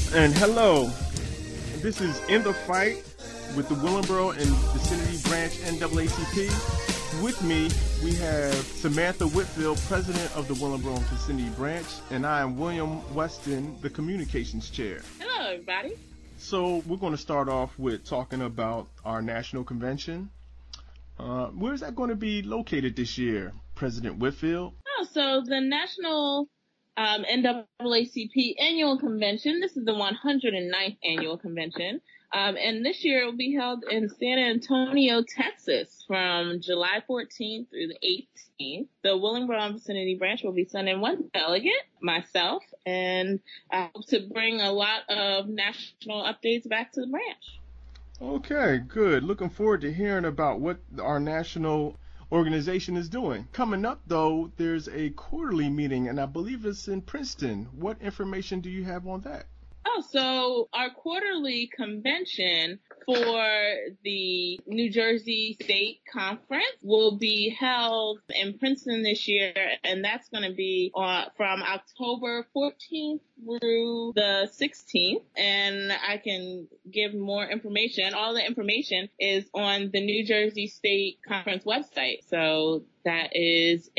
And hello, this is In the Fight with the Willingboro and Vicinity Branch NAACP. With me, we have Samantha Whitfield, President of the Willingboro and Vicinity Branch, and I am William Weston, the Communications Chair. Hello, everybody. So we're going to start off with talking about our national convention. Where is that going to be located this year, President Whitfield? So the National NAACP Annual Convention, this is the 109th Annual Convention, and this year it will be held in San Antonio, Texas, from July 14th through the 18th. The Willingboro and Vicinity Branch will be sending one delegate, myself, and I hope to bring a lot of national updates back to the branch. Okay, good. Looking forward to hearing about what our national organization is doing. Coming up, though, there's a quarterly meeting, and I believe it's in Princeton. What information do you have on that? So our quarterly convention for the New Jersey State Conference will be held in Princeton this year, and that's going to be from October 14th through the 16th, and I can give more information. All the information is on the New Jersey State Conference website. So that is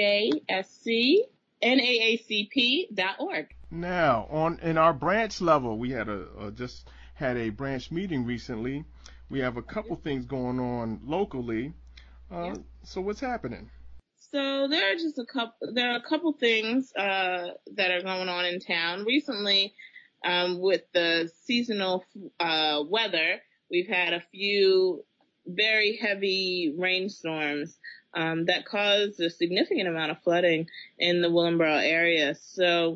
njscnaacp.org. Now, in our branch level, we had just had a branch meeting recently. We have a couple things going on locally. So what's happening? So there are a couple things that are going on in town recently. With the seasonal weather, we've had a few very heavy rainstorms that caused a significant amount of flooding in the Willingboro area. So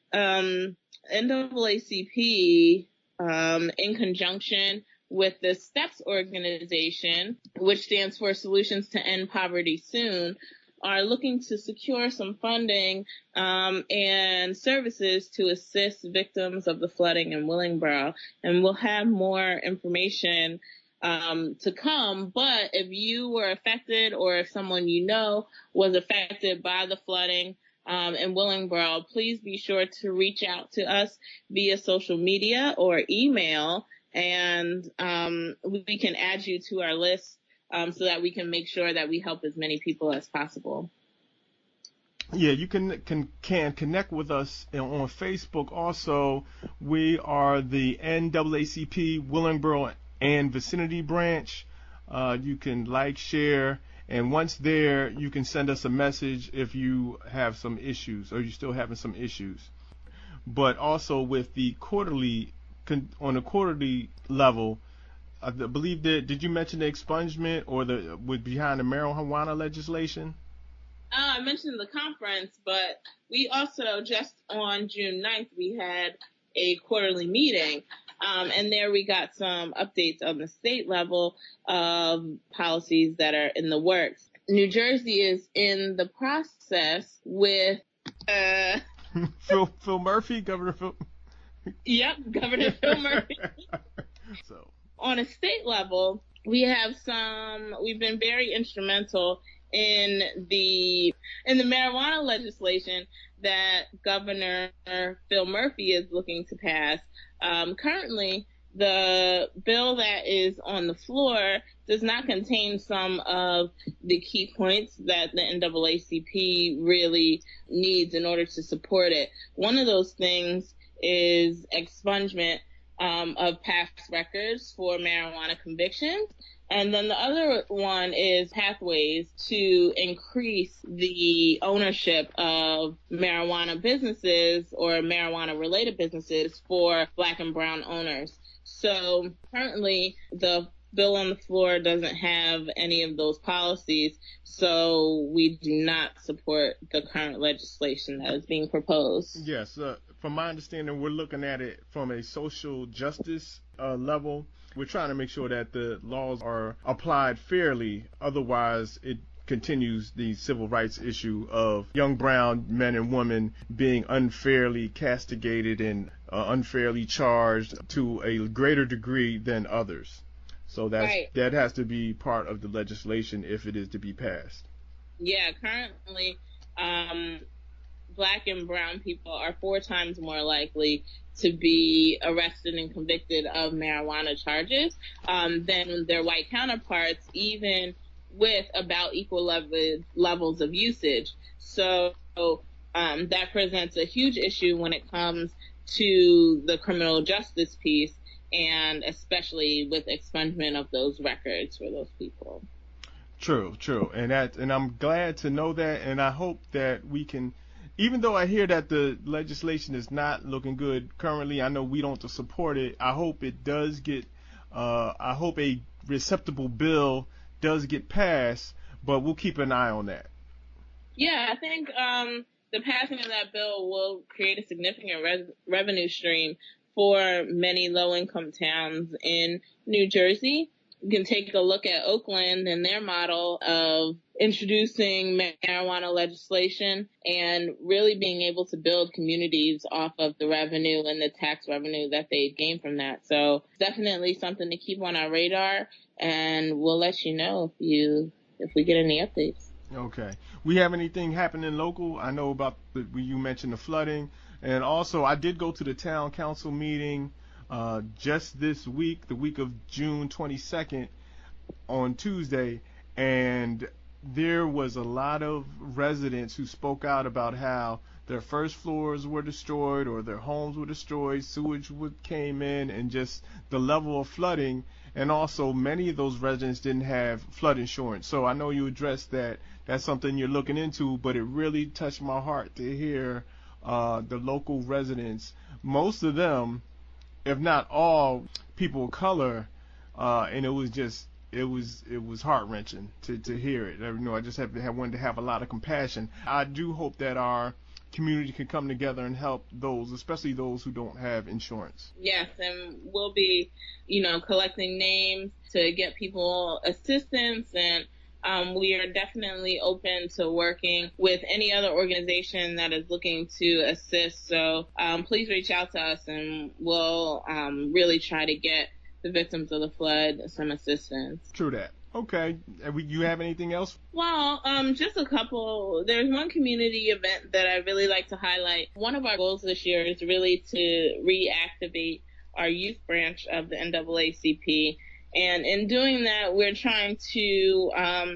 NAACP, in conjunction with the STEPS organization, which stands for Solutions to End Poverty Soon, are looking to secure some funding and services to assist victims of the flooding in Willingboro. And we'll have more information to come. But if you were affected, or if someone you know was affected by the flooding in Willingboro, please be sure to reach out to us via social media or email, and we can add you to our list so that we can make sure that we help as many people as possible. Yeah, you can connect with us on Facebook. Also, we are the NAACP Willingboro and Vicinity Branch. You can like, share, and once there, you can send us a message if you have some issues or you're still having some issues. But also with the on the quarterly level, I believe that, did you mention the expungement or behind the marijuana legislation? I mentioned the conference, but we also, just on June 9th, we had a quarterly meeting. And there we got some updates on the state level of policies that are in the works. New Jersey is in the process with Phil Murphy, Governor Phil. Yep, Governor Phil Murphy. So on a state level, we've been very instrumental in the marijuana legislation that Governor Phil Murphy is looking to pass. Currently, the bill that is on the floor does not contain some of the key points that the NAACP really needs in order to support it. One of those things is expungement of past records for marijuana convictions. And then the other one is pathways to increase the ownership of marijuana businesses or marijuana-related businesses for Black and brown owners. So currently, the bill on the floor doesn't have any of those policies, so we do not support the current legislation that is being proposed. Yes, from my understanding, we're looking at it from a social justice level. We're trying to make sure that the laws are applied fairly. Otherwise, it continues the civil rights issue of young brown men and women being unfairly castigated and unfairly charged to a greater degree than others. So that has to be part of the legislation if it is to be passed. Yeah, currently Black and brown people are 4 times more likely to be arrested and convicted of marijuana charges than their white counterparts, even with about equal levels of usage. So that presents a huge issue when it comes to the criminal justice piece, and especially with expungement of those records for those people. True. And I'm glad to know that, and I hope that we can, even though I hear that the legislation is not looking good currently, I know we don't support it. I hope it does get, I hope a acceptable bill does get passed, but we'll keep an eye on that. Yeah, I think the passing of that bill will create a significant revenue stream for many low-income towns in New Jersey. You can take a look at Oakland and their model of introducing marijuana legislation and really being able to build communities off of the revenue and the tax revenue that they gain from that. So definitely something to keep on our radar, and we'll let you know if we get any updates. Okay. We have anything happening local? I know about you mentioned the flooding, and also I did go to the town council meeting just this week, the week of June 22nd, on Tuesday, and there was a lot of residents who spoke out about how their first floors were destroyed or their homes were destroyed, sewage came in, and just the level of flooding, and also many of those residents didn't have flood insurance. So I know you addressed that. That's something you're looking into, but it really touched my heart to hear the local residents, most of them, if not all, people of color, and it was heart-wrenching to hear it. I just wanted to have a lot of compassion. I do hope that our community can come together and help those, especially those who don't have insurance. Yes, and we'll be, collecting names to get people assistance, and we are definitely open to working with any other organization that is looking to assist. So please reach out to us, and we'll really try to get the victims of the flood some assistance. True that. Okay. You have anything else? Well, just a couple. There's one community event that I really like to highlight. One of our goals this year is really to reactivate our youth branch of the NAACP. And in doing that, we're trying to,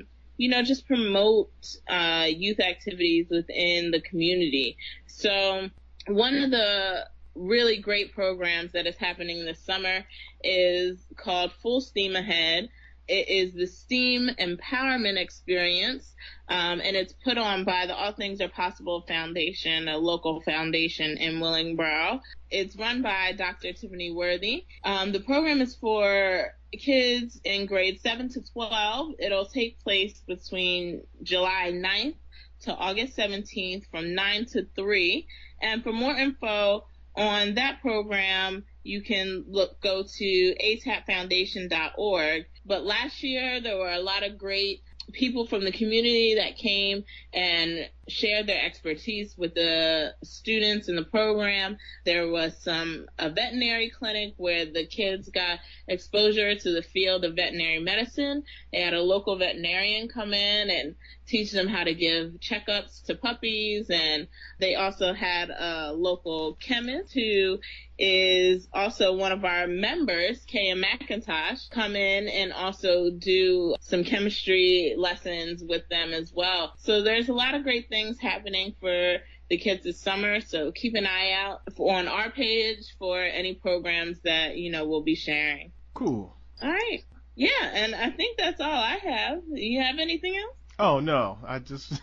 just promote youth activities within the community. So one of the really great programs that is happening this summer is called Full Steam Ahead. It is the STEAM Empowerment Experience, and it's put on by the All Things Are Possible Foundation, a local foundation in Willingboro. It's run by Dr. Tiffany Worthy. The program is for kids in grades 7 to 12. It'll take place between July 9th to August 17th from 9 to 3. And for more info on that program, you can go to atapfoundation.org. But last year, there were a lot of great people from the community that came and shared their expertise with the students in the program. There was a veterinary clinic where the kids got exposure to the field of veterinary medicine. They had a local veterinarian come in and teach them how to give checkups to puppies, and they also had a local chemist who is also one of our members, Kaya McIntosh, come in and also do some chemistry lessons with them as well. So there's a lot of great things happening for the kids this summer, so keep an eye out on our page for any programs that, we'll be sharing. Cool. All right. Yeah, and I think that's all I have. You have anything else? Oh, no. I'm just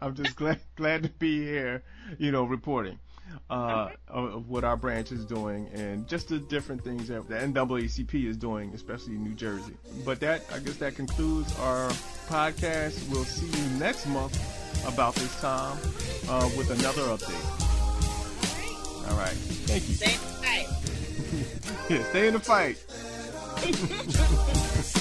glad to be here, reporting of what our branch is doing and just the different things that the NAACP is doing, especially in New Jersey. But I guess that concludes our podcast. We'll see you next month about this time with another update. All right. Thank you. Stay in the fight. Yeah, stay in the fight.